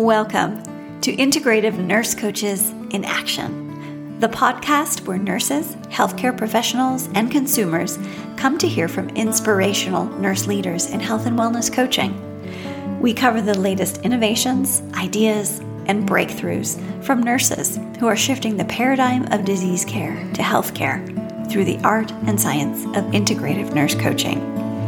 Welcome to Integrative Nurse Coaches in Action, the podcast where nurses, healthcare professionals, and consumers come to hear from inspirational nurse leaders in health and wellness coaching. We cover the latest innovations, ideas, and breakthroughs from nurses who are shifting the paradigm of disease care to healthcare through the art and science of integrative nurse coaching.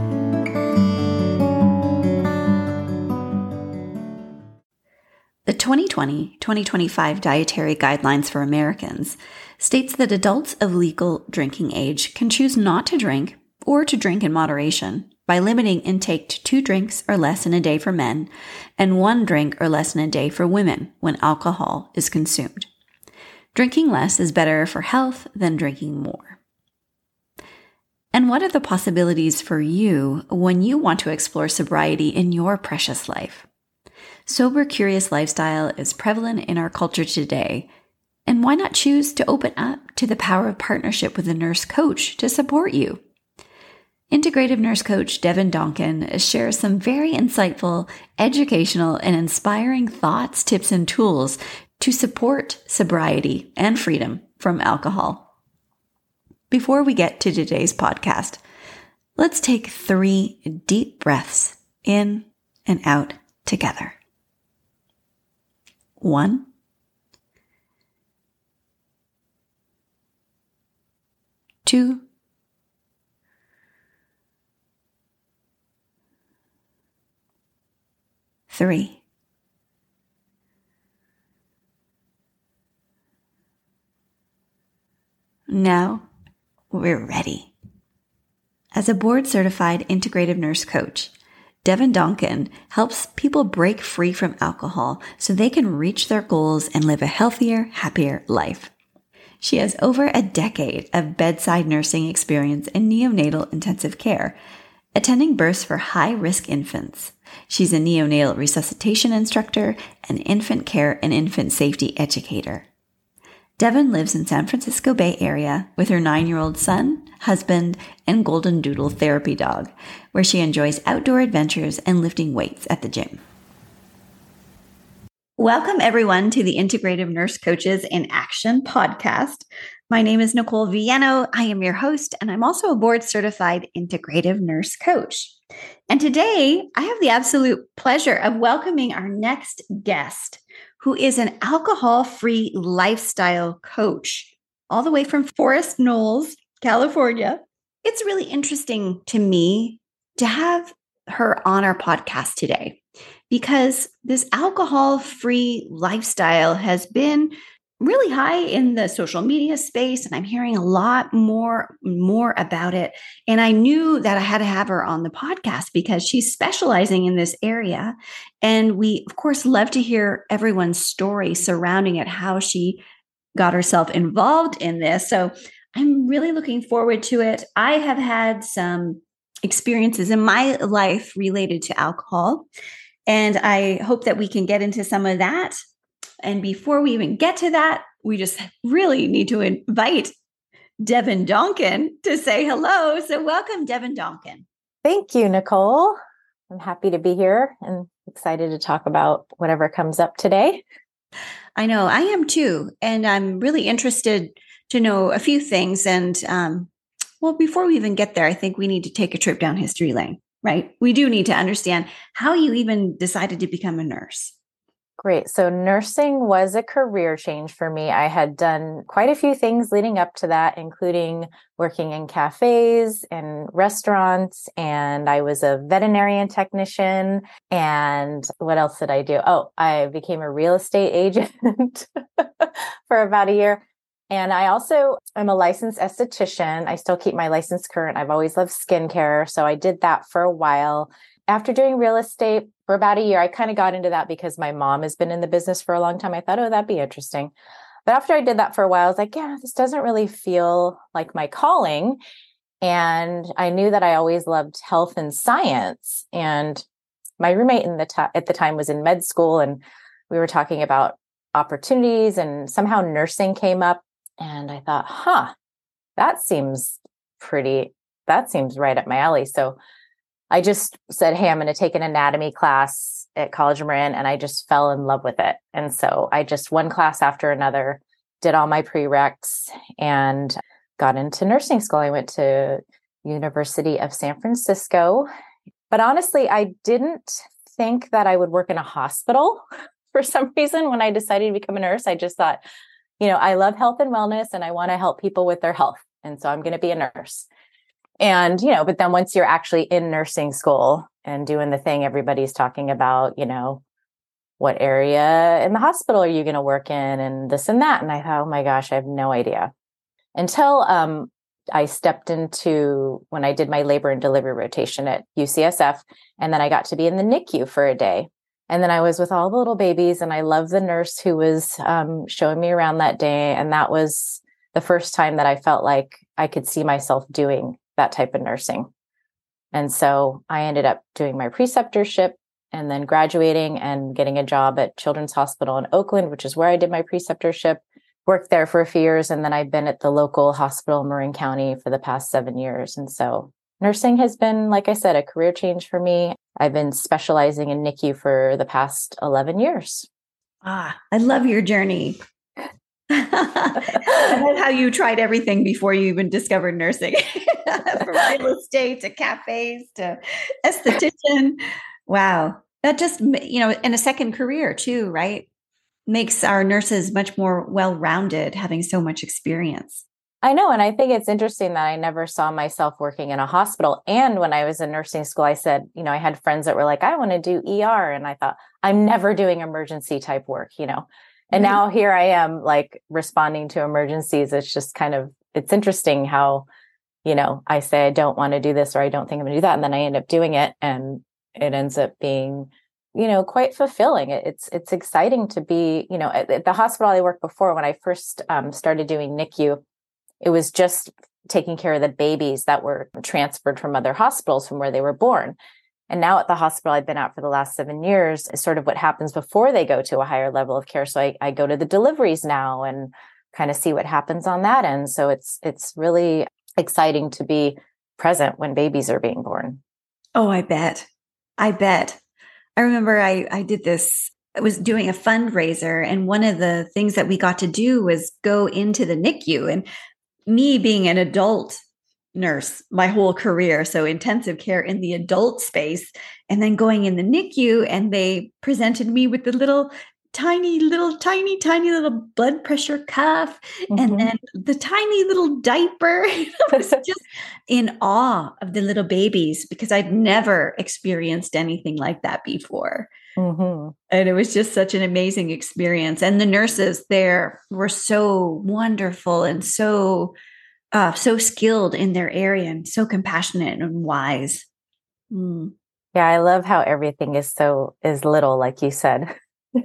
The 2020-2025 Dietary Guidelines for Americans states that adults of legal drinking age can choose not to drink or to drink in moderation by limiting intake to 2 drinks or less in a day for men and 1 drink or less in a day for women when alcohol is consumed. Drinking less is better for health than drinking more. And what are the possibilities for you when you want to explore sobriety in your precious life? Sober, curious lifestyle is prevalent in our culture today, and why not choose to open up to the power of partnership with a nurse coach to support you? Integrative nurse coach Devin Donkin shares some very insightful, educational, and inspiring thoughts, tips, and tools to support sobriety and freedom from alcohol. Before we get to today's podcast, let's take 3 deep breaths in and out together. 1, 2, 3. Now we're ready. As a board-certified integrative nurse coach, Devin Donkin helps people break free from alcohol so they can reach their goals and live a healthier, happier life. She has over a decade of bedside nursing experience in neonatal intensive care, attending births for high-risk infants. She's a neonatal resuscitation instructor and infant care and infant safety educator. Devin lives in San Francisco Bay Area with her 9-year-old son, husband, and golden doodle therapy dog, where she enjoys outdoor adventures and lifting weights at the gym. Welcome, everyone, to the Integrative Nurse Coaches in Action podcast. My name is Nicole Villano. I am your host, and I'm also a board-certified integrative nurse coach. And today, I have the absolute pleasure of welcoming our next guest, who is an alcohol-free lifestyle coach, all the way from Forest Knolls, California. It's really interesting to me to have her on our podcast today because this alcohol-free lifestyle has been really high in the social media space, and I'm hearing a lot more about it. And I knew that I had to have her on the podcast because she's specializing in this area. And we, of course, love to hear everyone's story surrounding it, how she got herself involved in this. So I'm really looking forward to it. I have had some experiences in my life related to alcohol, and I hope that we can get into some of that. And before we even get to that, we just really need to invite Devin Donkin to say hello. So welcome, Devin Donkin. Thank you, Nicole. I'm happy to be here and excited to talk about whatever comes up today. I know, I am too. And I'm really interested to know a few things. And before we even get there, I think we need to take a trip down history lane, right? We do need to understand how you even decided to become a nurse. Great. So nursing was a career change for me. I had done quite a few things leading up to that, including working in cafes and restaurants, and I was a veterinarian technician. And what else did I do? Oh, I became a real estate agent for about a year. And I also am a licensed esthetician. I still keep my license current. I've always loved skincare. So I did that for a while. After doing real estate for about a year, I kind of got into that because my mom has been in the business for a long time. I thought, oh, that'd be interesting. But after I did that for a while, I was like, yeah, this doesn't really feel like my calling. And I knew that I always loved health and science. And my roommate at the time was in med school, and we were talking about opportunities, and somehow nursing came up. And I thought, that seems right up my alley. So I just said, hey, I'm going to take an anatomy class at College of Marin, and I just fell in love with it. And so I just one class after another, did all my prereqs and got into nursing school. I went to University of San Francisco, but honestly, I didn't think that I would work in a hospital for some reason. When I decided to become a nurse, I just thought, I love health and wellness and I want to help people with their health. And so I'm going to be a nurse. And, but then once you're actually in nursing school and doing the thing everybody's talking about, what area in the hospital are you going to work in and this and that. And I thought, oh my gosh, I have no idea. Until I stepped into when I did my labor and delivery rotation at UCSF. And then I got to be in the NICU for a day. And then I was with all the little babies, and I loved the nurse who was showing me around that day. And that was the first time that I felt like I could see myself doing that type of nursing. And so I ended up doing my preceptorship and then graduating and getting a job at Children's Hospital in Oakland, which is where I did my preceptorship, worked there for a few years. And then I've been at the local hospital in Marin County for the past 7 years. And so nursing has been, like I said, a career change for me. I've been specializing in NICU for the past 11 years. I love your journey. I love how you tried everything before you even discovered nursing, from real estate to cafes to esthetician. Wow. That just, in a second career too, right? Makes our nurses much more well-rounded, having so much experience. I know. And I think it's interesting that I never saw myself working in a hospital. And when I was in nursing school, I said, I had friends that were like, I want to do ER. And I thought, I'm never doing emergency type work, And now here I am, like, responding to emergencies. It's just it's interesting how, I say I don't want to do this or I don't think I'm going to do that. And then I end up doing it. And it ends up being, quite fulfilling. It's exciting to be, at the hospital I worked before. When I first started doing NICU, it was just taking care of the babies that were transferred from other hospitals from where they were born. And now at the hospital I've been at for the last 7 years is sort of what happens before they go to a higher level of care. So I go to the deliveries now and kind of see what happens on that end. So it's really exciting to be present when babies are being born. Oh, I bet. I remember I did this. I was doing a fundraiser, and one of the things that we got to do was go into the NICU. And me being an adult nurse my whole career, so intensive care in the adult space, and then going in the NICU, and they presented me with the tiny little blood pressure cuff, and then the tiny little diaper. I was just in awe of the little babies because I'd never experienced anything like that before. And it was just such an amazing experience. And the nurses there were so wonderful and so skilled in their area and so compassionate and wise. Yeah, I love how everything is little, like you said.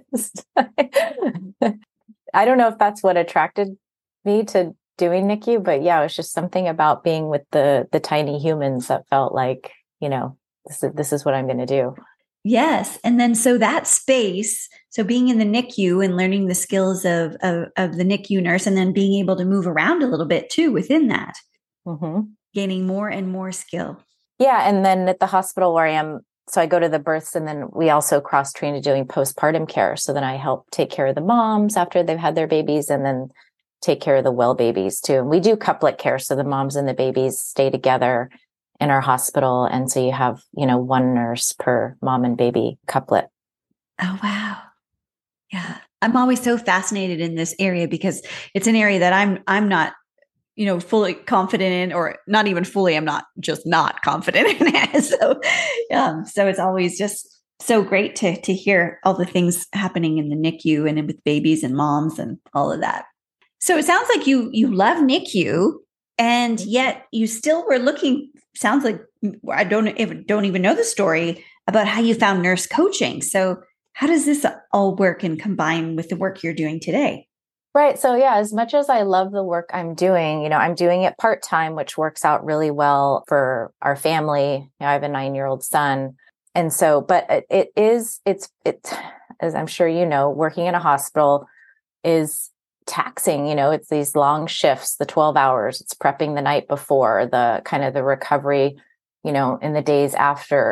I don't know if that's what attracted me to doing NICU, but yeah, it was just something about being with the tiny humans that felt like, this is what I'm going to do. Yes. And then so that space, so being in the NICU and learning the skills of the NICU nurse, and then being able to move around a little bit too within that, gaining more and more skill. Yeah. And then at the hospital where I am, so I go to the births, and then we also cross-train to doing postpartum care. So then I help take care of the moms after they've had their babies, and then take care of the well babies too. And we do couplet care. So the moms and the babies stay together in our hospital. And so you have, one nurse per mom and baby couplet. Oh, wow. Yeah. I'm always so fascinated in this area because it's an area that I'm not, fully confident in, or not even fully, I'm not just not confident in it. So it's always just so great to hear all the things happening in the NICU and with babies and moms and all of that. So it sounds like you love NICU, and yet you still were looking, sounds like I don't even know the story about how you found nurse coaching. So how does this all work and combine with the work you're doing today? Right. So yeah, as much as I love the work I'm doing, I'm doing it part-time, which works out really well for our family. I have a 9-year-old son. And so, but it's, as I'm sure working in a hospital is taxing. It's these long shifts, the 12 hours, it's prepping the night before, the kind of the recovery, in the days after.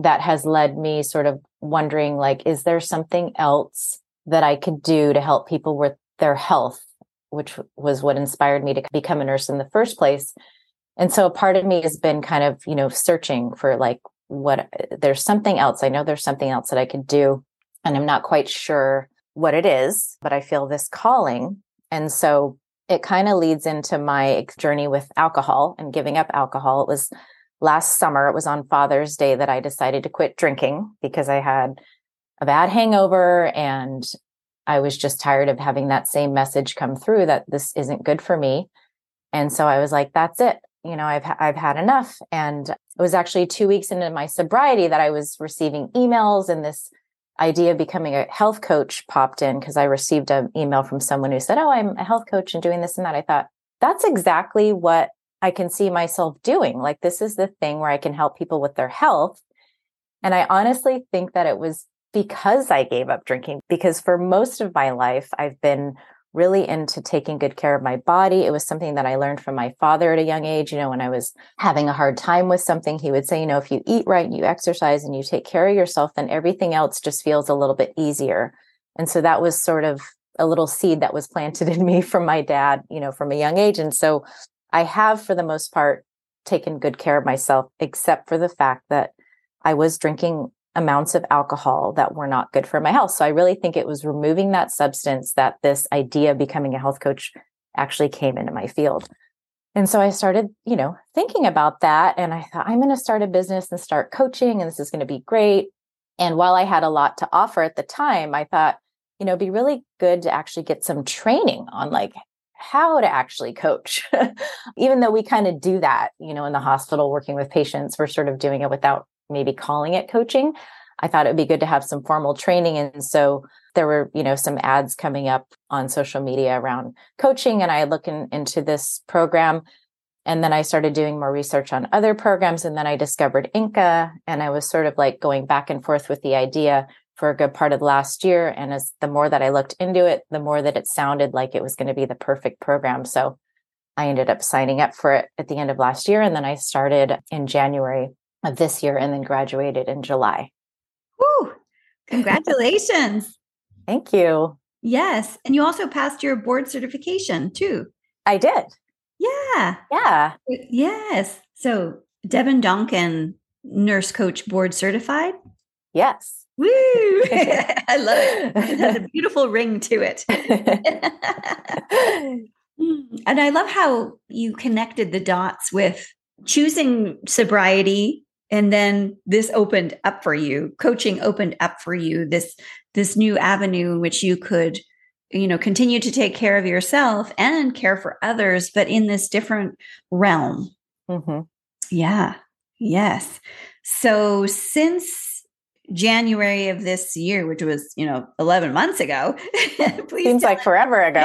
that has led me sort of wondering, like, is there something else that I could do to help people with their health, which was what inspired me to become a nurse in the first place. And so a part of me has been kind of, searching for like, there's something else. I know there's something else that I could do, and I'm not quite sure what it is, but I feel this calling. And so it kind of leads into my journey with alcohol and giving up alcohol. It was last summer. It was on Father's Day that I decided to quit drinking because I had a bad hangover and I was just tired of having that same message come through that this isn't good for me. And so I was like, that's it. I've had enough. And it was actually 2 weeks into my sobriety that I was receiving emails, and this idea of becoming a health coach popped in because I received an email from someone who said, oh, I'm a health coach and doing this and that. I thought, that's exactly what I can see myself doing. Like, this is the thing where I can help people with their health. And I honestly think that it was because I gave up drinking, because for most of my life, I've been really into taking good care of my body. It was something that I learned from my father at a young age. When I was having a hard time with something, he would say, if you eat right and you exercise and you take care of yourself, then everything else just feels a little bit easier. And so that was sort of a little seed that was planted in me from my dad, from a young age. And so I have, for the most part, taken good care of myself, except for the fact that I was drinking amounts of alcohol that were not good for my health. So I really think it was removing that substance that this idea of becoming a health coach actually came into my field. And so I started, thinking about that. And I thought, I'm going to start a business and start coaching, and this is going to be great. And while I had a lot to offer at the time, I thought, it'd be really good to actually get some training on like how to actually coach. Even though we kind of do that, in the hospital working with patients, we're sort of doing it without maybe calling it coaching. I thought it would be good to have some formal training. And so there were, some ads coming up on social media around coaching. And I looked into this program, and then I started doing more research on other programs. And then I discovered INCA, and I was sort of like going back and forth with the idea for a good part of last year. And as the more that I looked into it, the more that it sounded like it was going to be the perfect program. So I ended up signing up for it at the end of last year. And then I started in January of this year, and then graduated in July. Woo! Congratulations. Thank you. Yes. And you also passed your board certification too. I did. Yeah. Yeah. Yes. So Devin Donkin, nurse coach board certified. Yes. Woo! I love it. It has a beautiful ring to it. And I love how you connected the dots with choosing sobriety. And then this opened up for you. Coaching opened up for you this new avenue in which you could, continue to take care of yourself and care for others, but in this different realm. Mm-hmm. Yeah. Yes. So since January of this year, which was, 11 months ago. Seems like forever ago.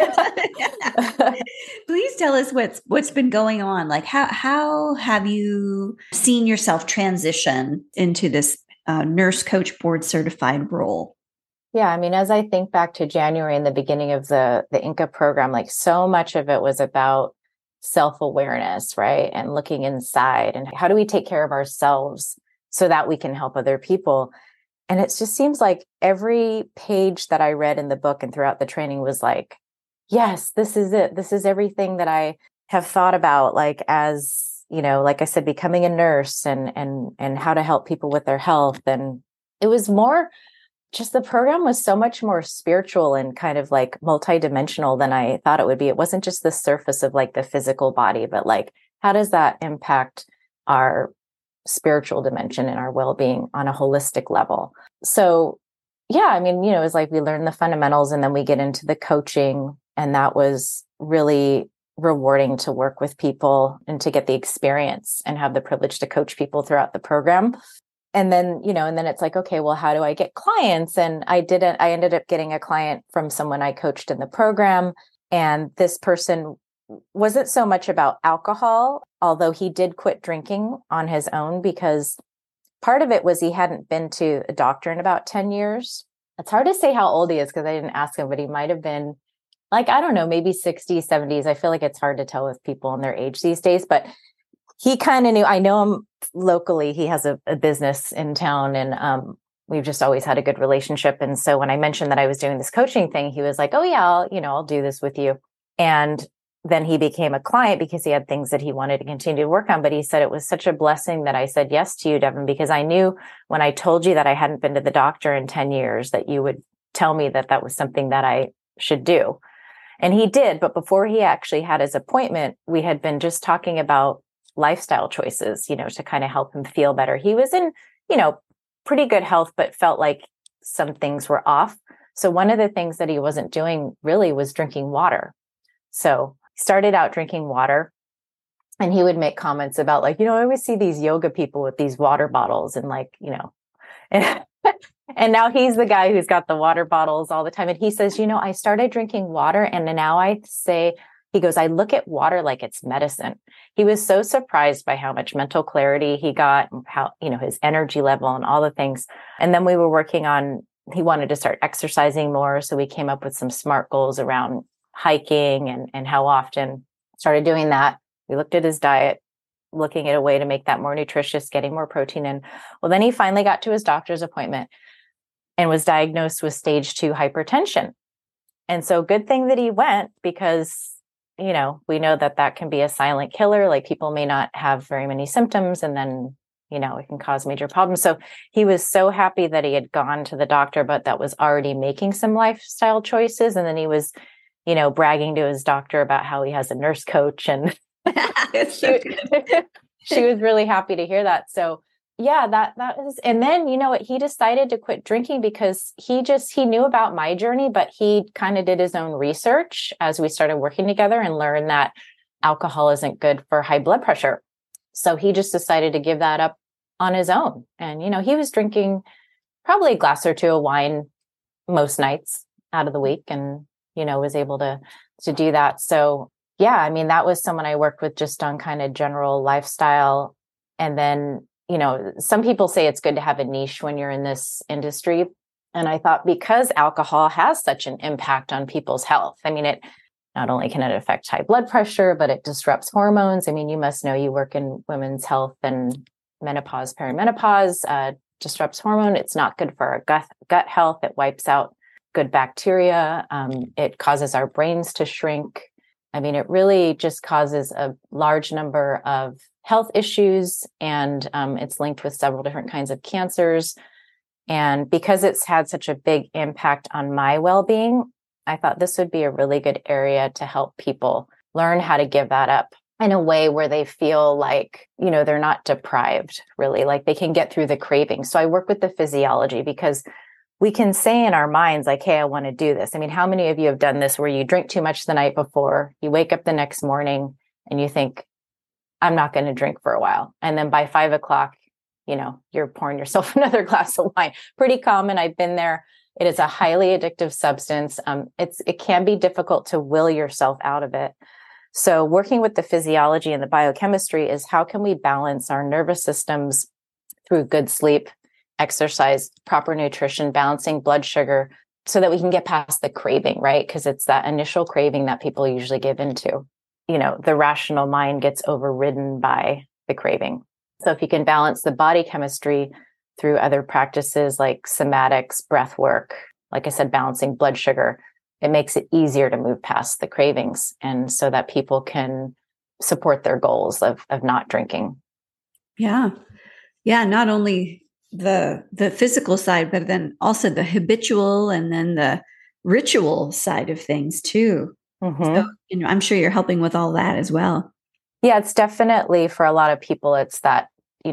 Yeah. Please tell us what's been going on. Like how have you seen yourself transition into this nurse coach board certified role? Yeah. I mean, as I think back to January and the beginning of the INCA program, like so much of it was about self-awareness, right? And looking inside, and how do we take care of ourselves so that we can help other people. And it just seems like every page that I read in the book and throughout the training was like, yes, this is it. This is everything that I have thought about, like, as, like I said, becoming a nurse and how to help people with their health. And it was more just, the program was so much more spiritual and kind of like multidimensional than I thought it would be. It wasn't just the surface of like the physical body, but like, how does that impact our spiritual dimension and our well-being on a holistic level? So yeah, I mean, it's like we learn the fundamentals and then we get into the coaching, and that was really rewarding to work with people and to get the experience and have the privilege to coach people throughout the program. And then, and then it's like, okay, well, how do I get clients? And I ended up getting a client from someone I coached in the program. And this person wasn't so much about alcohol, although he did quit drinking on his own, because part of it was he hadn't been to a doctor in about 10 years. It's hard to say how old he is because I didn't ask him, but he might have been like, I don't know, maybe 60s, 70s. I feel like it's hard to tell with people and their age these days, but he kind of knew. I know him locally. He has a business in town, and we've just always had a good relationship. And so when I mentioned that I was doing this coaching thing, he was like, "Oh yeah, I'll do this with you." And then he became a client because he had things that he wanted to continue to work on. But he said it was such a blessing that I said yes to you, Devin, because I knew when I told you that I hadn't been to the doctor in 10 years, that you would tell me that that was something that I should do. And he did. But before he actually had his appointment, we had been just talking about lifestyle choices, to kind of help him feel better. He was in, pretty good health, but felt like some things were off. So one of the things that he wasn't doing really was drinking water. So he started out drinking water, and he would make comments about like, I always see these yoga people with these water bottles and and, and now he's the guy who's got the water bottles all the time. And he says, I started drinking water, and now he goes, I look at water like it's medicine. He was so surprised by how much mental clarity he got, and how, his energy level and all the things. And then we were working on, he wanted to start exercising more. So we came up with some SMART goals around hiking and how often. Started doing that. We looked at his diet, looking at a way to make that more nutritious, getting more protein in. Well, then he finally got to his doctor's appointment and was diagnosed with stage 2 hypertension. And so good thing that he went, because we know that can be a silent killer. Like, people may not have very many symptoms, and then, it can cause major problems. So he was so happy that he had gone to the doctor, but that was already making some lifestyle choices. And then he was, bragging to his doctor about how he has a nurse coach, and she was really happy to hear that. So yeah, that is. And then, what, he decided to quit drinking because he knew about my journey, but he kind of did his own research as we started working together and learned that alcohol isn't good for high blood pressure. So he just decided to give that up on his own. And, he was drinking probably a glass or two of wine most nights out of the week, and, was able to do that. So yeah, I mean, that was someone I worked with just on kind of general lifestyle. And then, some people say it's good to have a niche when you're in this industry. And I thought, because alcohol has such an impact on people's health, I mean, not only can it affect high blood pressure, but it disrupts hormones. I mean, you must know, you work in women's health, and menopause, perimenopause, disrupts hormone. It's not good for our gut health. It wipes out good bacteria. It causes our brains to shrink. I mean, it really just causes a large number of health issues, and it's linked with several different kinds of cancers. And because it's had such a big impact on my well-being, I thought this would be a really good area to help people learn how to give that up in a way where they feel like, they're not deprived, really, like they can get through the craving. So I work with the physiology, because we can say in our minds, like, hey, I want to do this. I mean, how many of you have done this where you drink too much the night before, you wake up the next morning and you think, I'm not going to drink for a while. And then by 5 o'clock, you're pouring yourself another glass of wine. Pretty common. I've been there. It is a highly addictive substance. It can be difficult to will yourself out of it. So working with the physiology and the biochemistry is, how can we balance our nervous systems through good sleep, exercise, proper nutrition, balancing blood sugar, so that we can get past the craving, right? Because it's that initial craving that people usually give into. The rational mind gets overridden by the craving. So if you can balance the body chemistry through other practices like somatics, breath work, like I said, balancing blood sugar, it makes it easier to move past the cravings, and so that people can support their goals of not drinking. Yeah. Yeah. Not only the physical side, but then also the habitual and then the ritual side of things too. Mm-hmm. So, I'm sure you're helping with all that as well. Yeah, it's definitely, for a lot of people, it's that,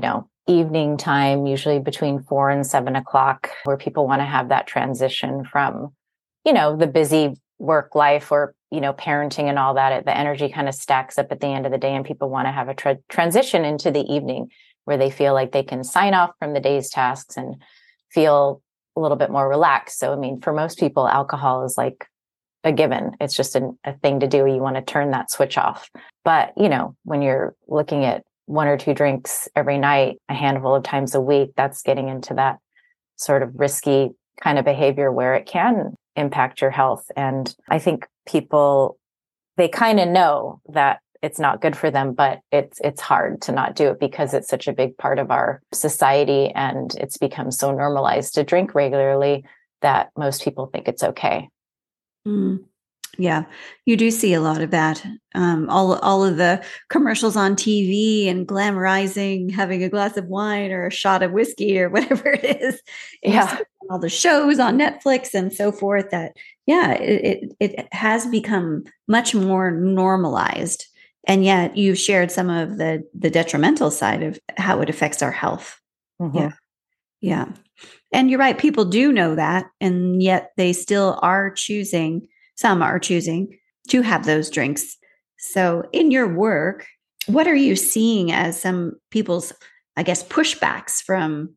evening time, usually between 4 and 7 o'clock, where people want to have that transition from, the busy work life or, parenting and all that. The energy kind of stacks up at the end of the day, and people want to have a transition into the evening where they feel like they can sign off from the day's tasks and feel a little bit more relaxed. So, I mean, for most people, alcohol is like a given. It's just a thing to do. You want to turn that switch off. But, when you're looking at 1 or 2 drinks every night, a handful of times a week, that's getting into that sort of risky kind of behavior where it can impact your health. And I think people, they kind of know that it's not good for them, but it's hard to not do it because it's such a big part of our society and it's become so normalized to drink regularly that most people think it's okay. Mm. Yeah, you do see a lot of that. All of the commercials on TV and glamorizing having a glass of wine or a shot of whiskey or whatever it is. Yeah. All the shows on Netflix and so forth that, yeah, it has become much more normalized. And yet you've shared some of the detrimental side of how it affects our health. Mm-hmm. Yeah. Yeah. And you're right. People do know that. And yet they still are choosing, some are choosing to have those drinks. So in your work, what are you seeing as some people's, I guess, pushbacks from,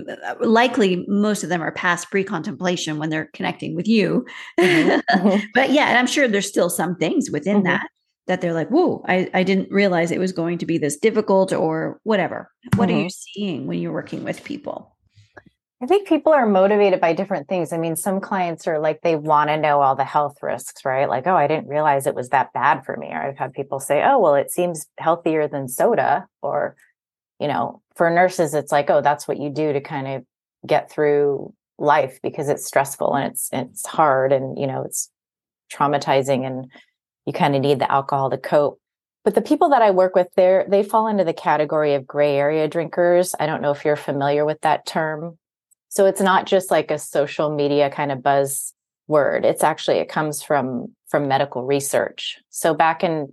likely most of them are past pre-contemplation when they're connecting with you. Mm-hmm. But yeah, and I'm sure there's still some things within that they're like, whoa, I didn't realize it was going to be this difficult or whatever. What are you seeing when you're working with people? I think people are motivated by different things. I mean, some clients are like, they want to know all the health risks, right? Like, oh, I didn't realize it was that bad for me. Or I've had people say, oh, well, it seems healthier than soda. Or, for nurses, it's like, oh, that's what you do to kind of get through life because it's stressful and it's hard and, it's traumatizing and you kind of need the alcohol to cope. But the people that I work with, they fall into the category of gray area drinkers. I don't know if you're familiar with that term. So it's not just like a social media kind of buzz word. It comes from medical research. So back in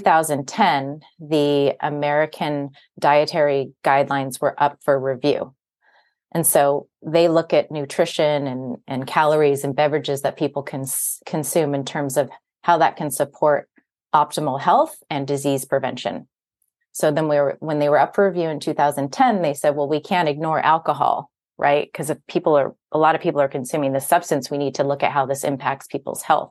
2010, the American dietary guidelines were up for review. And so they look at nutrition and calories and beverages that people can consume in terms of how that can support optimal health and disease prevention. So then when they were up for review in 2010, they said, well, we can't ignore alcohol, right? Because if a lot of people are consuming this substance, we need to look at how this impacts people's health.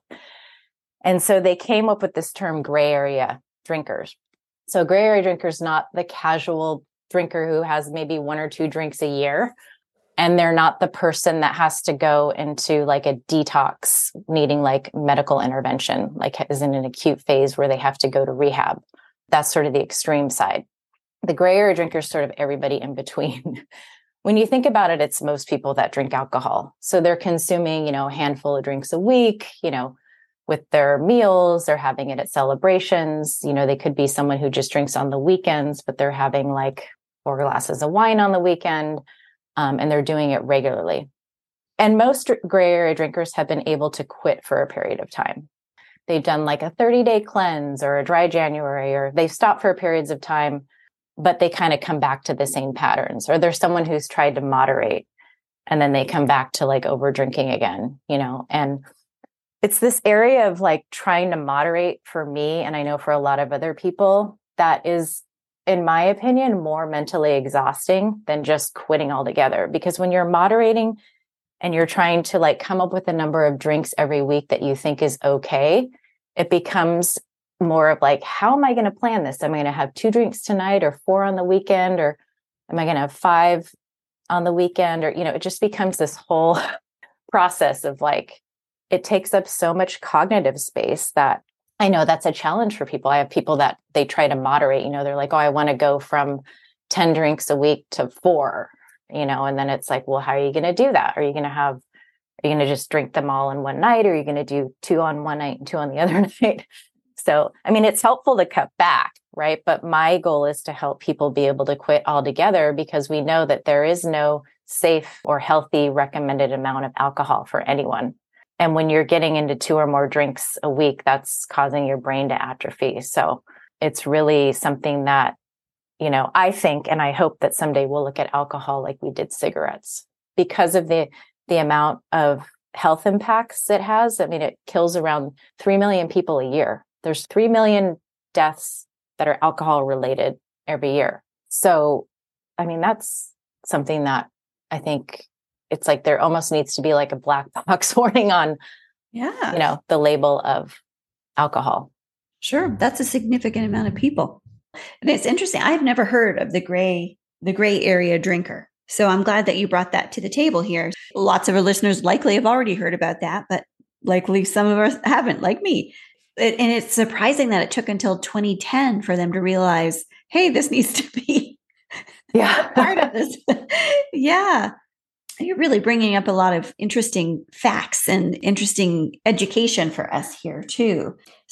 And so they came up with this term gray area drinkers. So gray area drinkers, not the casual drinker who has maybe 1 or 2 drinks a year. And they're not the person that has to go into like a detox needing like medical intervention, like is in an acute phase where they have to go to rehab. That's sort of the extreme side. The gray area drinker is sort of everybody in between. When you think about it, it's most people that drink alcohol. So they're consuming, a handful of drinks a week, with their meals, they're having it at celebrations. They could be someone who just drinks on the weekends, but they're having like 4 glasses of wine on the weekend, and they're doing it regularly. And most gray area drinkers have been able to quit for a period of time. They've done like a 30-day cleanse or a dry January, or they've stopped for periods of time, but they kind of come back to the same patterns. Or there's someone who's tried to moderate and then they come back to like over drinking again, and it's this area of like trying to moderate for me. And I know for a lot of other people that is, in my opinion, more mentally exhausting than just quitting altogether. Because when you're moderating and you're trying to like come up with a number of drinks every week that you think is okay, it becomes more of like, how am I going to plan this? Am I going to have 2 drinks tonight or 4 on the weekend? Or am I going to have 5 on the weekend? Or, it just becomes this whole process of like, it takes up so much cognitive space that I know that's a challenge for people. I have people that they try to moderate, they're like, oh, I want to go from 10 drinks a week to 4, and then it's like, well, how are you going to do that? Are you going to just drink them all in one night? Or are you going to do 2 on one night and 2 on the other night? So, I mean, it's helpful to cut back, right? But my goal is to help people be able to quit altogether because we know that there is no safe or healthy recommended amount of alcohol for anyone. And when you're getting into 2 or more drinks a week, that's causing your brain to atrophy. So it's really something that, I think, and I hope that someday we'll look at alcohol like we did cigarettes because of the amount of health impacts it has. I mean, it kills around 3 million people a year. There's 3 million deaths that are alcohol related every year. So, I mean, that's something that I think it's like there almost needs to be like a black box warning on, the label of alcohol. Sure. That's a significant amount of people. And it's interesting. I've never heard of the gray area drinker. So I'm glad that you brought that to the table here. Lots of our listeners likely have already heard about that, but likely some of us haven't, like me. And it's surprising that it took until 2010 for them to realize, hey, this needs to be part of this. Yeah. You're really bringing up a lot of interesting facts and interesting education for us here too.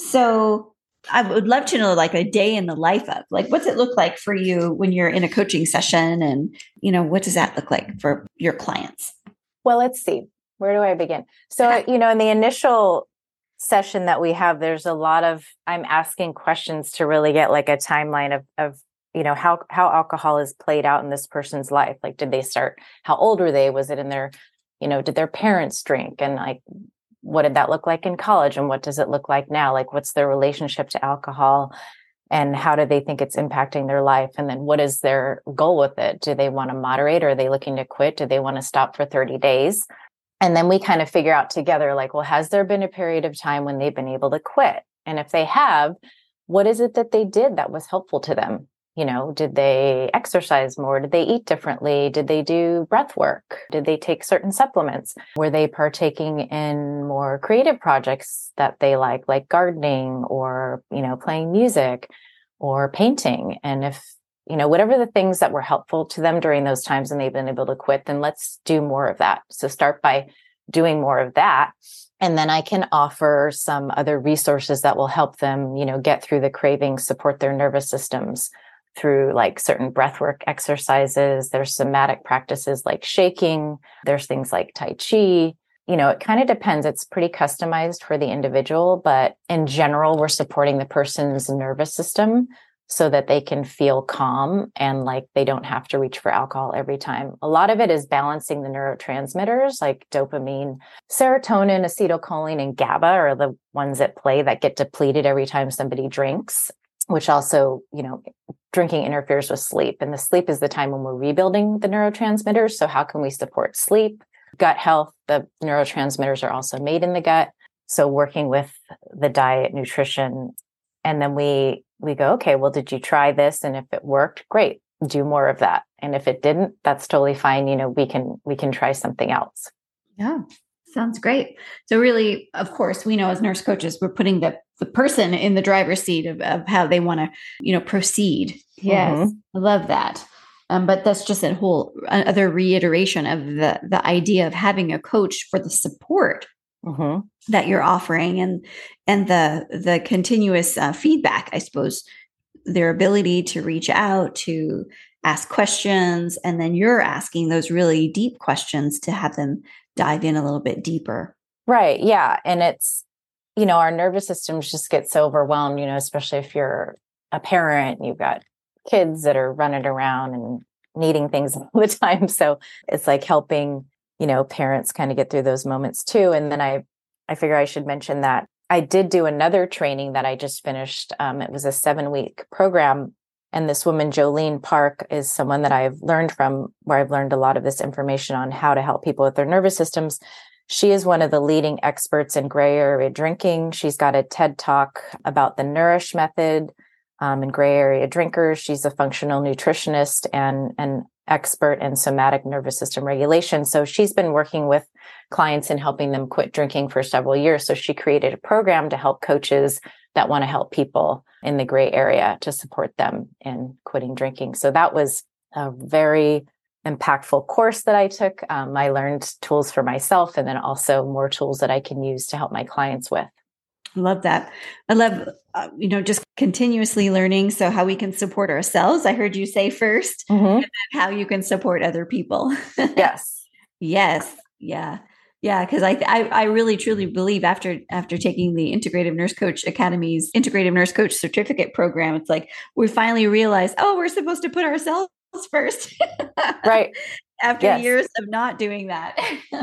So I would love to know like a day in the life of, like, what's it look like for you when you're in a coaching session, and, what does that look like for your clients? Well, let's see. Where do I begin? So, in the initial session that we have, there's a lot of, I'm asking questions to really get like a timeline of how alcohol is played out in this person's life. Like, did they start, how old were they? Was it in their, did their parents drink? And like, what did that look like in college? And what does it look like now? Like, what's their relationship to alcohol? And how do they think it's impacting their life? And then what is their goal with it? Do they want to moderate? Or are they looking to quit? Do they want to stop for 30 days? And then we kind of figure out together, like, well, has there been a period of time when they've been able to quit? And if they have, what is it that they did that was helpful to them? Did they exercise more? Did they eat differently? Did they do breath work? Did they take certain supplements? Were they partaking in more creative projects that they like gardening or, playing music or painting? And if, whatever the things that were helpful to them during those times and they've been able to quit, then let's do more of that. So start by doing more of that. And then I can offer some other resources that will help them, get through the cravings, support their nervous systems through like certain breathwork exercises. There's somatic practices like shaking. There's things like Tai Chi. It kind of depends. It's pretty customized for the individual, but in general, we're supporting the person's nervous system so that they can feel calm and like they don't have to reach for alcohol every time. A lot of it is balancing the neurotransmitters like dopamine, serotonin, acetylcholine, and GABA are the ones at play that get depleted every time somebody drinks, which also, drinking interferes with sleep. And the sleep is the time when we're rebuilding the neurotransmitters. So how can we support sleep? Gut health, the neurotransmitters are also made in the gut. So working with the diet, nutrition, and then we go, okay, well, did you try this? And if it worked, great, do more of that. And if it didn't, that's totally fine. We can try something else. Yeah. Sounds great. So really, of course, we know as nurse coaches, we're putting the person in the driver's seat of how they want to, proceed. Yes. Mm-hmm. I love that. But that's just a whole other reiteration of the idea of having a coach for the support mm-hmm. that you're offering and the continuous feedback, I suppose, their ability to reach out, to ask questions, and then you're asking those really deep questions to have them dive in a little bit deeper. Right. Yeah. And it's, our nervous systems just get so overwhelmed, especially if you're a parent, you've got kids that are running around and needing things all the time. So it's like helping, parents kind of get through those moments too. And then I figure I should mention that I did do another training that I just finished. It was a 7-week program. And this woman, Jolene Park, is someone that I've learned from, where I've learned a lot of this information on how to help people with their nervous systems. She is one of the leading experts in gray area drinking. She's got a TED Talk about the Nourish method in gray area drinkers. She's a functional nutritionist and an expert in somatic nervous system regulation. So she's been working with clients and helping them quit drinking for several years. So she created a program to help coaches that want to help people in the gray area to support them in quitting drinking. So that was a very impactful course that I took. I learned tools for myself and then also more tools that I can use to help my clients with. I love that. I love, just continuously learning. So how we can support ourselves. I heard you say first, mm-hmm. and then how you can support other people. Yes. Yes. Yeah. Yeah, because I really truly believe after taking the Integrative Nurse Coach Academy's Integrative Nurse Coach Certificate program, it's like we finally realized, we're supposed to put ourselves first. Right. After years of not doing that.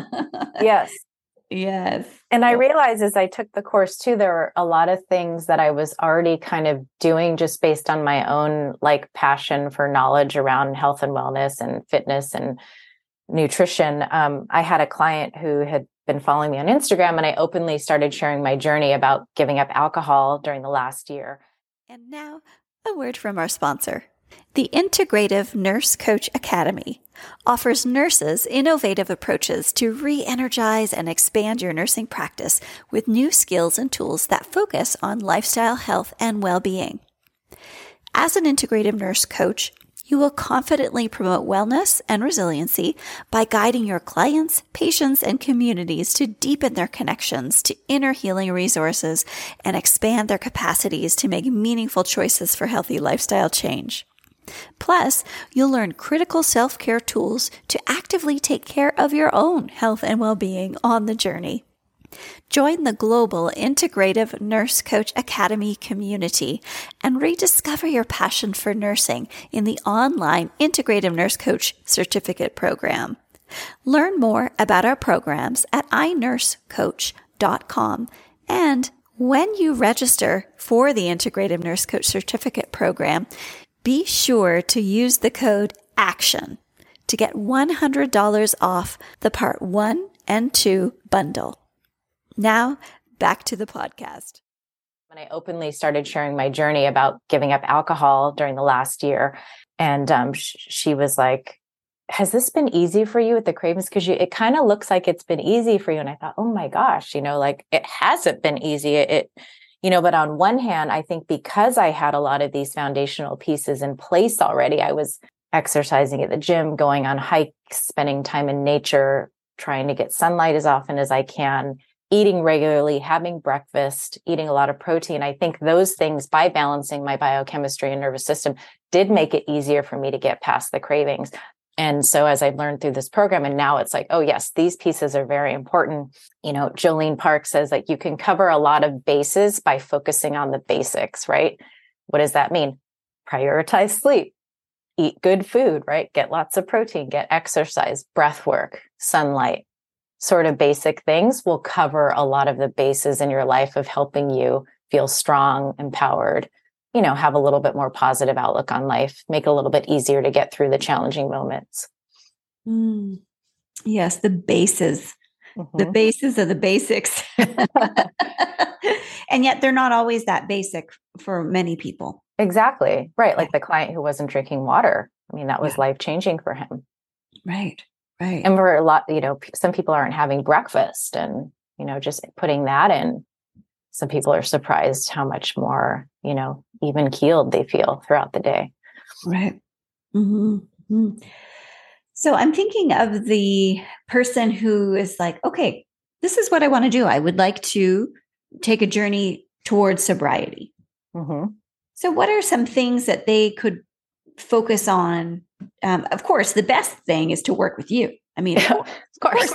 Yes. Yes. And I realized as I took the course too, there were a lot of things that I was already kind of doing just based on my own like passion for knowledge around health and wellness and fitness and nutrition. I had a client who had been following me on Instagram, and I openly started sharing my journey about giving up alcohol during the last year. And now a word from our sponsor. The Integrative Nurse Coach Academy offers nurses innovative approaches to re-energize and expand your nursing practice with new skills and tools that focus on lifestyle health and well-being. As an integrative nurse coach, you will confidently promote wellness and resiliency by guiding your clients, patients, and communities to deepen their connections to inner healing resources and expand their capacities to make meaningful choices for healthy lifestyle change. Plus, you'll learn critical self-care tools to actively take care of your own health and well-being on the journey. Join the global Integrative Nurse Coach Academy community and rediscover your passion for nursing in the online Integrative Nurse Coach Certificate Program. Learn more about our programs at inursecoach.com. And when you register for the Integrative Nurse Coach Certificate Program, be sure to use the code ACTION to get $100 off the Part 1 and 2 bundle. Now, back to the podcast. When I openly started sharing my journey about giving up alcohol during the last year, and she was like, has this been easy for you with the cravings? Because it kind of looks like it's been easy for you. And I thought, oh my gosh, like it hasn't been easy. But on one hand, I think because I had a lot of these foundational pieces in place already, I was exercising at the gym, going on hikes, spending time in nature, trying to get sunlight as often as I can, eating regularly, having breakfast, eating a lot of protein. I think those things, by balancing my biochemistry and nervous system, did make it easier for me to get past the cravings. And so as I've learned through this program, and now it's like, oh yes, these pieces are very important. Jolene Park says that you can cover a lot of bases by focusing on the basics, right? What does that mean? Prioritize sleep, eat good food, right? Get lots of protein, get exercise, breath work, sunlight, sort of basic things will cover a lot of the bases in your life of helping you feel strong, empowered, have a little bit more positive outlook on life, make it a little bit easier to get through the challenging moments. Yes, the bases. Mm-hmm. The bases are the basics. And yet they're not always that basic for many people. Exactly. Right. Like the client who wasn't drinking water. I mean, that was life-changing for him. Right. Right. And for a lot, some people aren't having breakfast and, just putting that in. Some people are surprised how much more, even keeled they feel throughout the day. Right. Mm-hmm. Mm-hmm. So I'm thinking of the person who is like, okay, this is what I want to do. I would like to take a journey towards sobriety. Mm-hmm. So what are some things that they could focus on? Of course, the best thing is to work with you. I mean, of course.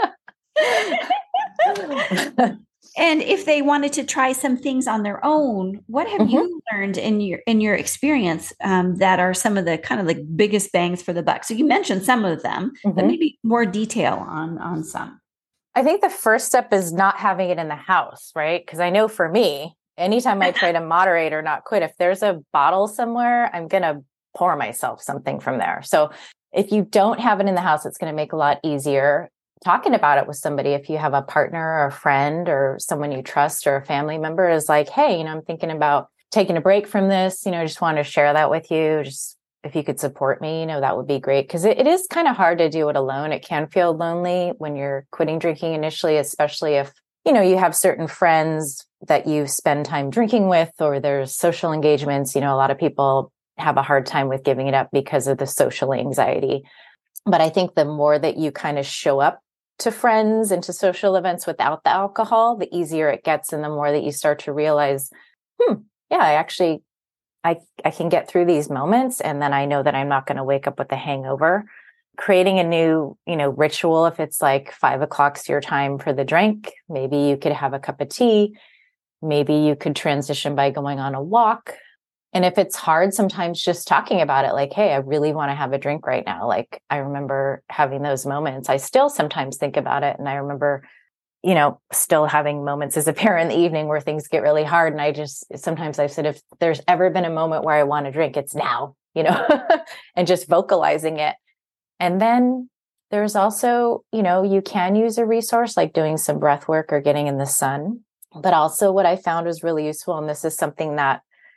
And if they wanted to try some things on their own, what have you learned in your experience that are some of the kind of like biggest bangs for the buck? So you mentioned some of them, but maybe more detail on some. I think the first step is not having it in the house, right? Because I know for me, anytime I try to moderate or not quit, if there's a bottle somewhere, I'm going to pour myself something from there. So if you don't have it in the house, it's going to make it a lot easier. Talking about it with somebody, if you have a partner or a friend or someone you trust or a family member, is like, hey, I'm thinking about taking a break from this, just want to share that with you. Just if you could support me, that would be great. Because it is kind of hard to do it alone. It can feel lonely when you're quitting drinking initially, especially if, you have certain friends that you spend time drinking with, or there's social engagements. A lot of people have a hard time with giving it up because of the social anxiety. But I think the more that you kind of show up to friends and to social events without the alcohol, the easier it gets. And the more that you start to realize, I can get through these moments. And then I know that I'm not going to wake up with a hangover. Creating a new, ritual. If it's like 5:00's your time for the drink, maybe you could have a cup of tea. Maybe you could transition by going on a walk. And if it's hard, sometimes just talking about it, like, hey, I really want to have a drink right now. Like, I remember having those moments. I still sometimes think about it. And I remember, still having moments as a parent in the evening where things get really hard. And sometimes I've said, if there's ever been a moment where I want to drink, it's now, and just vocalizing it. And then there's also, you can use a resource like doing some breath work or getting in the sun. But also what I found was really useful, and this is something that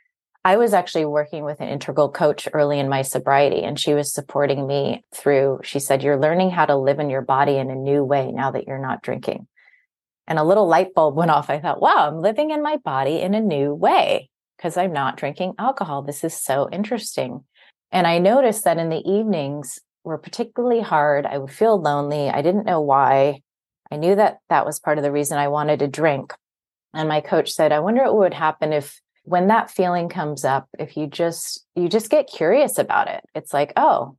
I was actually working with an integral coach early in my sobriety, and she was supporting me through, she said, you're learning how to live in your body in a new way now that you're not drinking. And a little light bulb went off. I thought, wow, I'm living in my body in a new way because I'm not drinking alcohol. This is so interesting. And I noticed that in the evenings were particularly hard. I would feel lonely. I didn't know why. I knew that that was part of the reason I wanted to drink. And my coach said, I wonder what would happen if when that feeling comes up, if you just get curious about it. It's like, oh,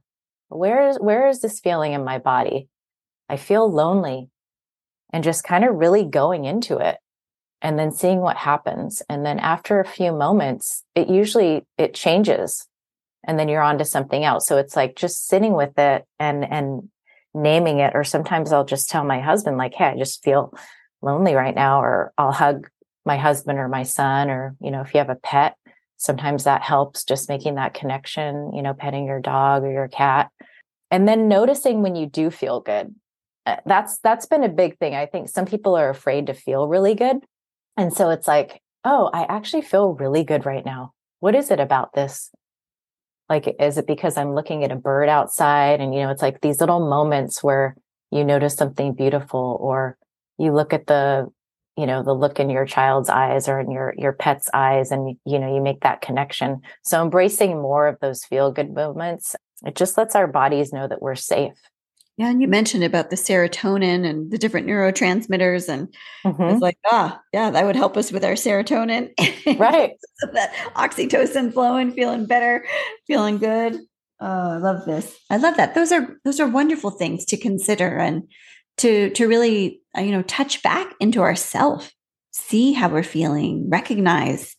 where is this feeling in my body? I feel lonely. And just kind of really going into it and then seeing what happens. And then after a few moments, it changes and then you're on to something else. So it's like just sitting with it and naming it. Or sometimes I'll just tell my husband, like, hey, I just feel lonely right now, or I'll hug my husband or my son, or, if you have a pet, sometimes that helps, just making that connection, petting your dog or your cat. And then noticing when you do feel good. That's been a big thing. I think some people are afraid to feel really good. And so it's like, oh, I actually feel really good right now. What is it about this? Like, is it because I'm looking at a bird outside? And, it's like these little moments where you notice something beautiful, or you look at the look in your child's eyes or in your pet's eyes, and, you make that connection. So embracing more of those feel good moments, it just lets our bodies know that we're safe. Yeah. And you mentioned about the serotonin and the different neurotransmitters. And it's like, yeah, that would help us with our serotonin. Right. So that oxytocin flowing, feeling better, feeling good. Oh, I love this. I love that. Those are wonderful things to consider and to really, touch back into ourself, see how we're feeling, recognize,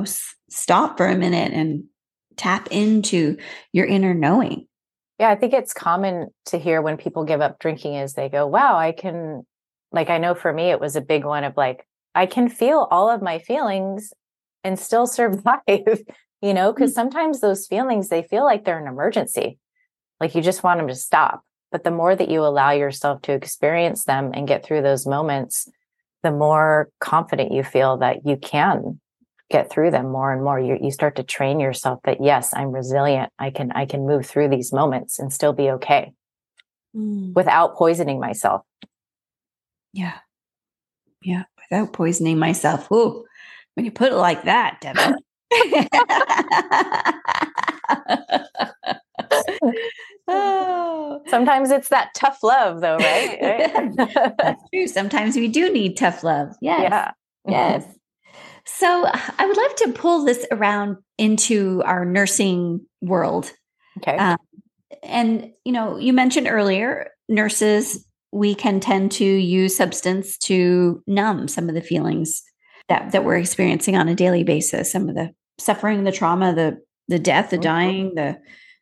stop for a minute and tap into your inner knowing. Yeah, I think it's common to hear when people give up drinking is they go, wow, I know for me, it was a big one of like, I can feel all of my feelings and still survive, because sometimes those feelings, they feel like they're an emergency. Like you just want them to stop. But the more that you allow yourself to experience them and get through those moments, the more confident you feel that you can get through them more and more. You start to train yourself that, yes, I'm resilient. I can move through these moments and still be okay without poisoning myself. Yeah. Yeah. Without poisoning myself. Ooh, when you put it like that, Deborah. Oh. Sometimes it's that tough love though, right? That's true. Sometimes we do need tough love. Yes. Yeah. Yes. So I would love to pull this around into our nursing world. Okay. And, you mentioned earlier, nurses, we can tend to use substance to numb some of the feelings that we're experiencing on a daily basis. Some of the suffering, the trauma, the death, the dying, the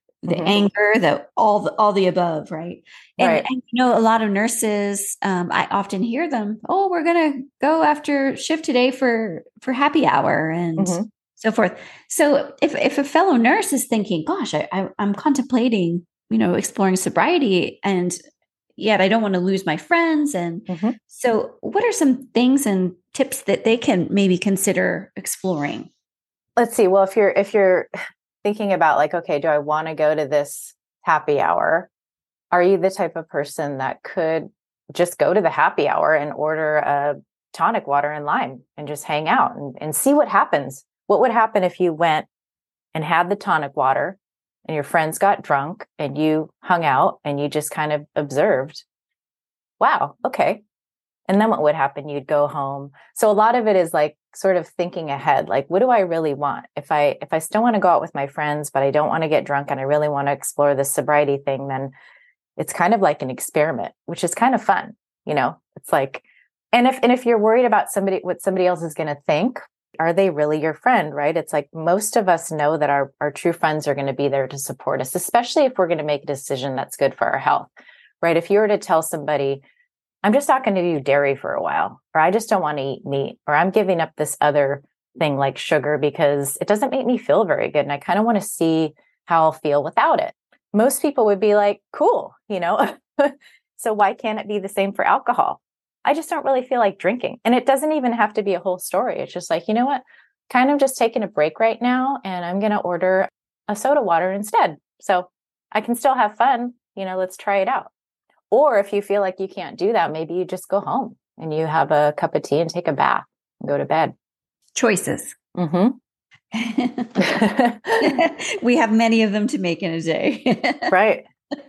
anger, all the above, right? And a lot of nurses, I often hear them, oh, we're going to go after shift today for happy hour and so forth. So if a fellow nurse is thinking, gosh, I'm contemplating, exploring sobriety, and yet I don't want to lose my friends. And so what are some things and tips that they can maybe consider exploring? Let's see. Well, if you're thinking about like, okay, do I want to go to this happy hour? Are you the type of person that could just go to the happy hour and order a tonic water and lime and just hang out and see what happens? What would happen if you went and had the tonic water and your friends got drunk and you hung out and you just kind of observed? Wow. Okay. And then what would happen? You'd go home. So a lot of it is like sort of thinking ahead, like, what do I really want? If I still want to go out with my friends, but I don't want to get drunk and I really want to explore this sobriety thing, then it's kind of like an experiment, which is kind of fun. It's like, and if you're worried about what somebody else is going to think, are they really your friend? Right. It's like most of us know that our true friends are going to be there to support us, especially if we're going to make a decision that's good for our health. Right. If you were to tell somebody, I'm just not going to do dairy for a while, or I just don't want to eat meat, or I'm giving up this other thing like sugar because it doesn't make me feel very good. And I kind of want to see how I'll feel without it. Most people would be like, cool, so why can't it be the same for alcohol? I just don't really feel like drinking. And it doesn't even have to be a whole story. It's just like, you know what? kind of just taking a break right now, and I'm going to order a soda water instead. So I can still have fun. Let's try it out. Or if you feel like you can't do that, maybe you just go home and you have a cup of tea and take a bath and go to bed. Choices. Mm-hmm. We have many of them to make in a day. Right.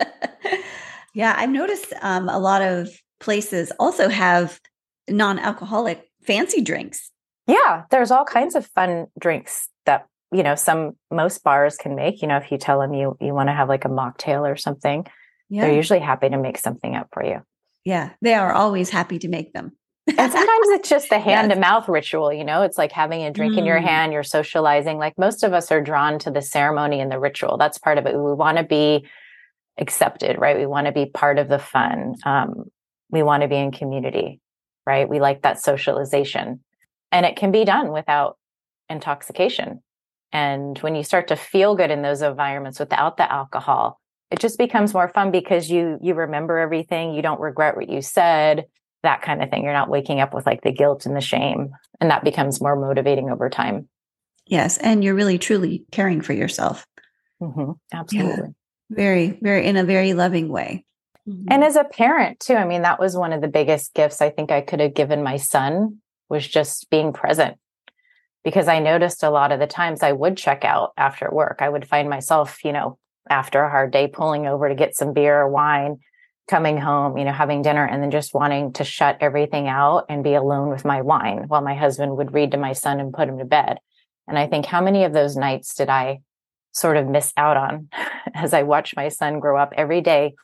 Yeah, I've noticed a lot of places also have non-alcoholic fancy drinks. Yeah, there's all kinds of fun drinks that, most bars can make. If you tell them you want to have like a mocktail or something, they're usually happy to make something up for you. Yeah, they are always happy to make them. And sometimes it's just the hand to mouth ritual, it's like having a drink in your hand, you're socializing. Like most of us are drawn to the ceremony and the ritual. That's part of it. We want to be accepted, right? We want to be part of the fun. We want to be in community, right? We like that socialization, and it can be done without intoxication. And when you start to feel good in those environments without the alcohol, it just becomes more fun because you remember everything. You don't regret what you said, that kind of thing. You're not waking up with like the guilt and the shame, and that becomes more motivating over time. Yes. And you're really, truly caring for yourself. Mm-hmm. Absolutely. Yeah. Very, very, in a very loving way. Mm-hmm. And as a parent too, I mean, that was one of the biggest gifts I think I could have given my son, was just being present. Because I noticed a lot of the times I would check out after work. I would find myself, after a hard day, pulling over to get some beer or wine, coming home, having dinner, and then just wanting to shut everything out and be alone with my wine while my husband would read to my son and put him to bed. And I think, how many of those nights did I sort of miss out on as I watched my son grow up every day?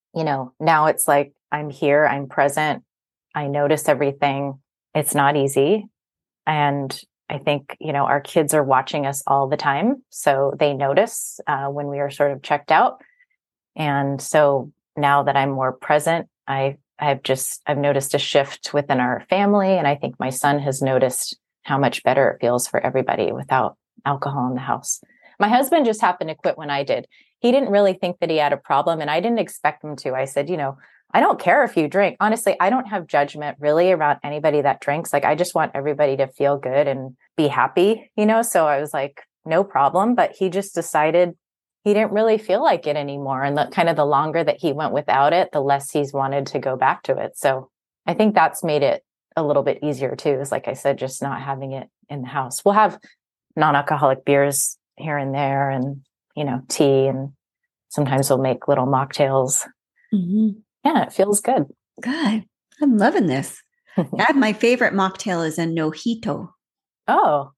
Now it's like, I'm here, I'm present, I notice everything. It's not easy. And I think, our kids are watching us all the time. So they notice when we are sort of checked out. And so now that I'm more present, I've noticed a shift within our family. And I think my son has noticed how much better it feels for everybody without alcohol in the house. My husband just happened to quit when I did. He didn't really think that he had a problem, and I didn't expect him to. I said, I don't care if you drink. Honestly, I don't have judgment really around anybody that drinks. Like, I just want everybody to feel good and be happy, So I was like, no problem. But he just decided he didn't really feel like it anymore. And the longer that he went without it, the less he's wanted to go back to it. So I think that's made it a little bit easier too, is like I said, just not having it in the house. We'll have non-alcoholic beers here and there, and, tea, and sometimes we'll make little mocktails. Mm-hmm. Yeah, it feels good. Good. I'm loving this. My favorite mocktail is a Nojito. Oh,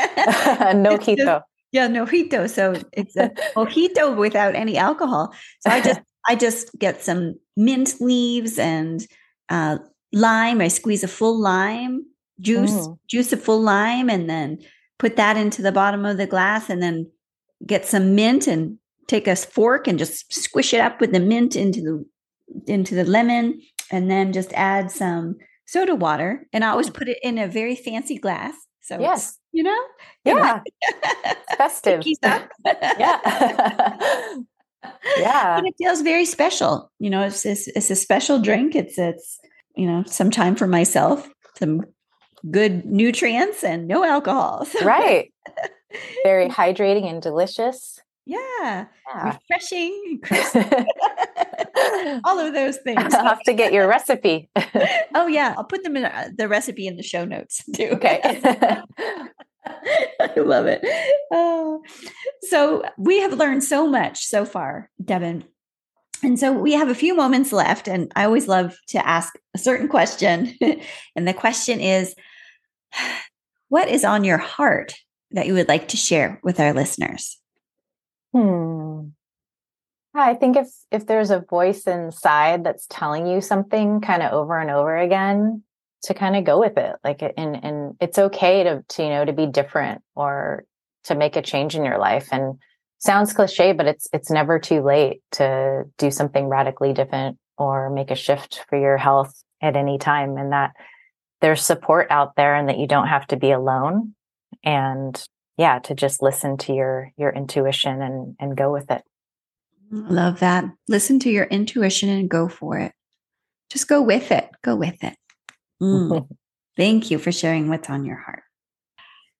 Nojito. Yeah, Nojito. So it's a mojito without any alcohol. So I just get some mint leaves and lime. I squeeze a full lime juice a full lime, and then put that into the bottom of the glass, and then get some mint and take a fork and just squish it up with the mint into the lemon, and then just add some soda water. And I always put it in a very fancy glass. So yes, yeah, festive. Yeah. Yeah. But it feels very special. It's a special drink. It's some time for myself, some good nutrients, and no alcohol. So. Right. Very hydrating and delicious. Yeah. Refreshing. All of those things. I'll have to get your recipe. Oh yeah. I'll put them in the recipe in the show notes too. Okay. I love it. Oh. So we have learned so much so far, Devin. And so we have a few moments left, and I always love to ask a certain question. And the question is, what is on your heart that you would like to share with our listeners? I think if there's a voice inside that's telling you something kind of over and over again, to kind of go with it. Like, and it's okay to be different, or to make a change in your life. And sounds cliche, but it's never too late to do something radically different or make a shift for your health at any time. And that there's support out there, and that you don't have to be alone. And to just listen to your intuition and go with it. Love that. Listen to your intuition and go for it. Just go with it. Go with it. Thank you for sharing what's on your heart.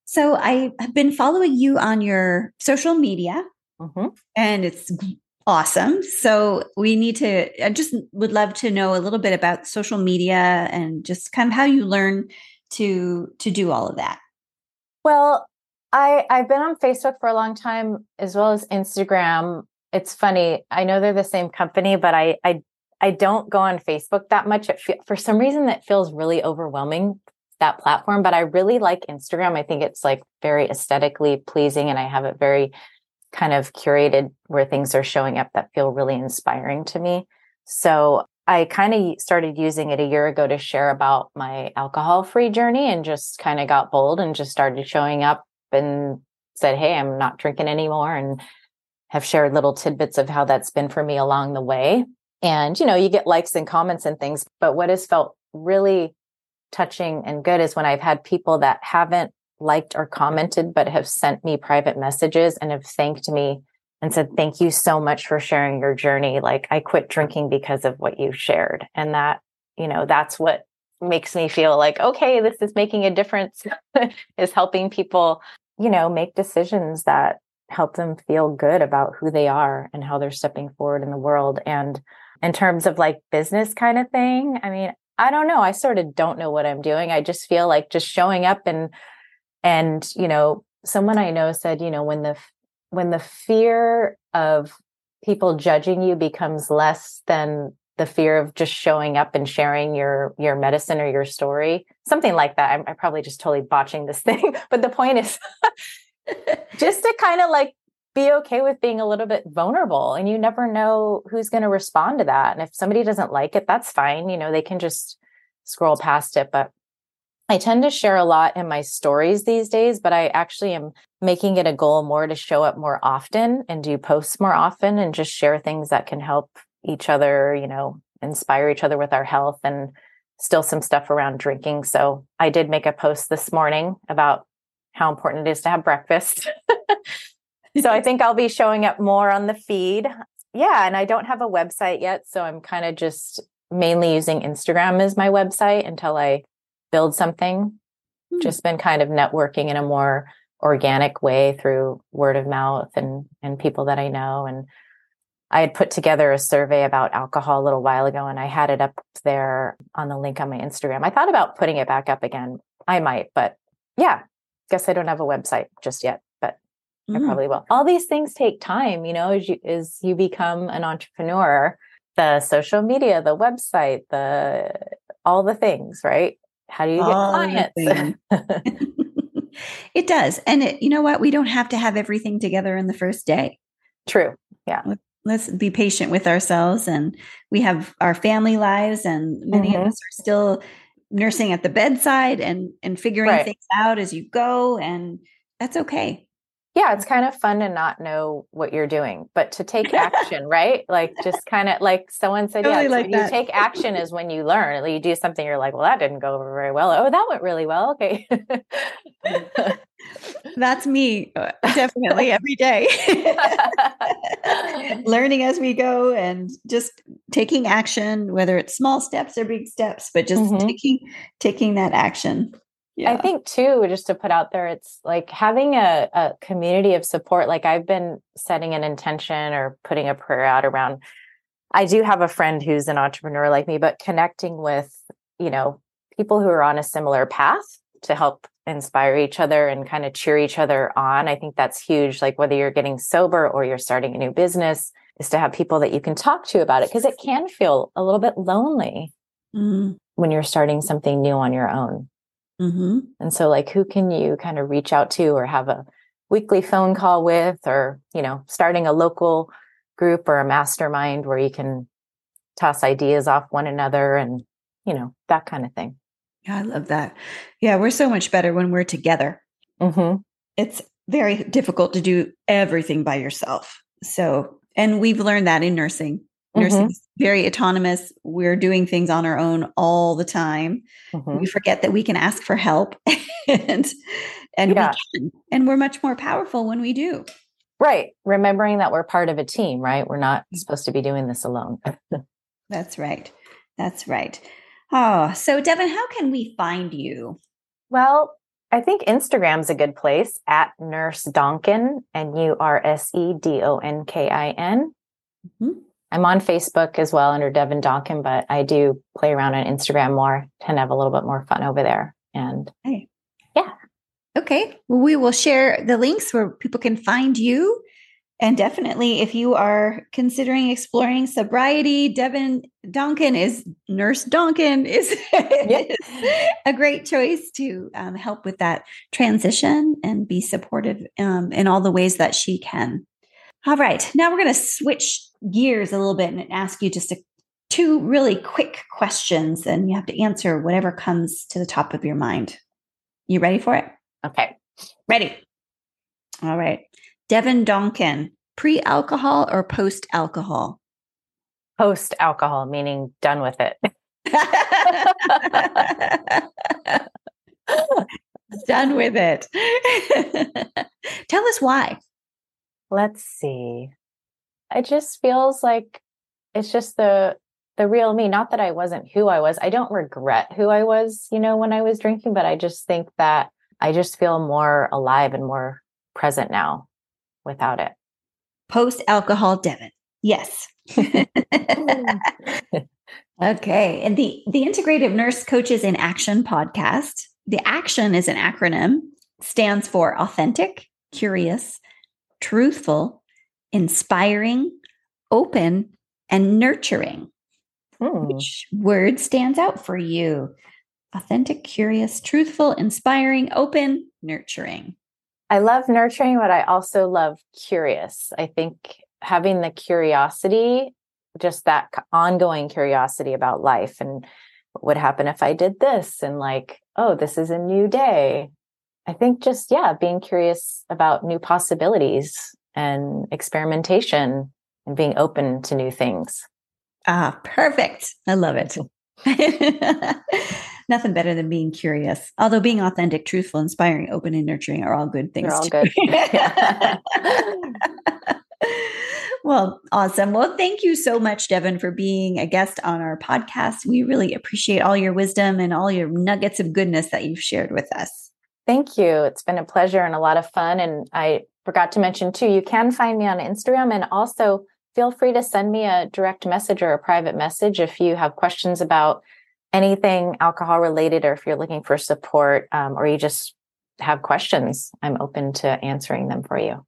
So I have been following you on your social media, Mm-hmm. and it's awesome. So I just would love to know a little bit about social media and just kind of how you learn to do all of that. Well, I've been on Facebook for a long time as well as Instagram. It's funny. I know they're the same company, but I don't go on Facebook that much. For some reason that feels really overwhelming, that platform, but I really like Instagram. I think it's like very aesthetically pleasing, and I have it very kind of curated where things are showing up that feel really inspiring to me. So I kind of started using it a year ago to share about my alcohol-free journey, and just kind of got bold and just started showing up and said, "Hey, I'm not drinking anymore," and have shared little tidbits of how that's been for me along the way. And, you get likes and comments and things, but what has felt really touching and good is when I've had people that haven't liked or commented, but have sent me private messages and have thanked me and said, "Thank you so much for sharing your journey. Like, I quit drinking because of what you shared." And that's what makes me feel like, okay, this is making a difference, is helping people, make decisions that help them feel good about who they are and how they're stepping forward in the world. And in terms of like business kind of thing, I mean, I don't know. I sort of don't know what I'm doing. I just feel like just showing up and someone I know said, when the fear of people judging you becomes less than the fear of just showing up and sharing your medicine or your story, something like that. I'm probably just totally botching this thing, but the point is just to kind of like be okay with being a little bit vulnerable, and you never know who's going to respond to that. And if somebody doesn't like it, that's fine. They can just scroll past it. But I tend to share a lot in my stories these days, but I actually am making it a goal more to show up more often and do posts more often and just share things that can help each other, inspire each other with our health, and still some stuff around drinking. So I did make a post this morning about how important it is to have breakfast. So I think I'll be showing up more on the feed. Yeah. And I don't have a website yet, so I'm kind of just mainly using Instagram as my website until I build something. Just been kind of networking in a more organic way through word of mouth and people that I know. And I had put together a survey about alcohol a little while ago, and I had it up there on the link on my Instagram. I thought about putting it back up again. I might, but yeah, guess I don't have a website just yet, but I probably will. All these things take time, as you become an entrepreneur, the social media, the website, all the things, right? How do you get clients? It does. And you know what? We don't have to have everything together in the first day. True. Yeah. Let's be patient with ourselves. And we have our family lives, and many of us are still nursing at the bedside and figuring things out as you go. And that's okay. Yeah, it's kind of fun to not know what you're doing, but to take action, right? Like, just kind of like someone said, Totally, yeah, like you take action is when you learn. Like, you do something, you're like, well, that didn't go over very well. Oh, that went really well. Okay. That's me, definitely every day. Learning as we go and just taking action, whether it's small steps or big steps, but just taking that action. Yeah. I think too, just to put out there, it's like having a community of support. Like, I've been setting an intention or putting a prayer out around, I do have a friend who's an entrepreneur like me, but connecting with, people who are on a similar path to help inspire each other and kind of cheer each other on. I think that's huge. Like, whether you're getting sober or you're starting a new business, is to have people that you can talk to about it, because it can feel a little bit lonely when you're starting something new on your own. And so, like, who can you kind of reach out to or have a weekly phone call with, or, starting a local group or a mastermind where you can toss ideas off one another and, that kind of thing. Yeah, I love that. Yeah, we're so much better when we're together. It's very difficult to do everything by yourself. So, and we've learned that in nursing. Nursing is very autonomous. We're doing things on our own all the time. We forget that we can ask for help and we can. And we're much more powerful when we do. Right. Remembering that we're part of a team, right? We're not supposed to be doing this alone. That's right. That's right. Oh, so Devin, how can we find you? Well, I think Instagram's a good place at Nurse Donkin, NURSEDONKIN. Mm-hmm. I'm on Facebook as well under Devin Donkin, but I do play around on Instagram more, tend to have a little bit more fun over there. And yeah. Okay. Well, we will share the links where people can find you. And definitely, if you are considering exploring sobriety, Devin Donkin Nurse Donkin is a great choice to help with that transition and be supportive in all the ways that she can. All right. Now we're going to switch gears a little bit and ask you just two really quick questions, and you have to answer whatever comes to the top of your mind. You ready for it? Okay. Ready. All right. Devin Donkin, pre-alcohol or post-alcohol? Post-alcohol, meaning done with it. Done with it. Tell us why. Let's see. It just feels like it's just the real me. Not that I wasn't who I was. I don't regret who I was, when I was drinking, but I just think that I just feel more alive and more present now without it. Post-alcohol Devin. Yes. Okay. And the Integrative Nurse Coaches in Action podcast, the ACTION is an acronym, stands for authentic, curious, truthful, inspiring, open, and nurturing. Which word stands out for you? Authentic, curious, truthful, inspiring, open, nurturing. I love nurturing, but I also love curious. I think having the curiosity, just that ongoing curiosity about life and what would happen if I did this, and this is a new day. I think just, being curious about new possibilities and experimentation and being open to new things. Ah, perfect. I love it. Nothing better than being curious. Although being authentic, truthful, inspiring, open, and nurturing are all good things. They're all good. Well, awesome. Well, thank you so much, Devin, for being a guest on our podcast. We really appreciate all your wisdom and all your nuggets of goodness that you've shared with us. Thank you. It's been a pleasure and a lot of fun. And I forgot to mention too, you can find me on Instagram, and also feel free to send me a direct message or a private message if you have questions about anything alcohol related, or if you're looking for support, or you just have questions. I'm open to answering them for you.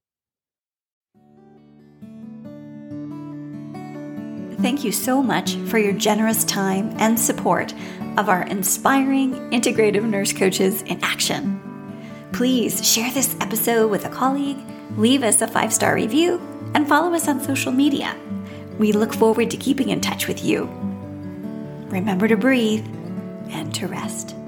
Thank you so much for your generous time and support of our inspiring integrative nurse coaches in action. Please share this episode with a colleague, leave us a 5-star review, and follow us on social media. We look forward to keeping in touch with you. Remember to breathe and to rest.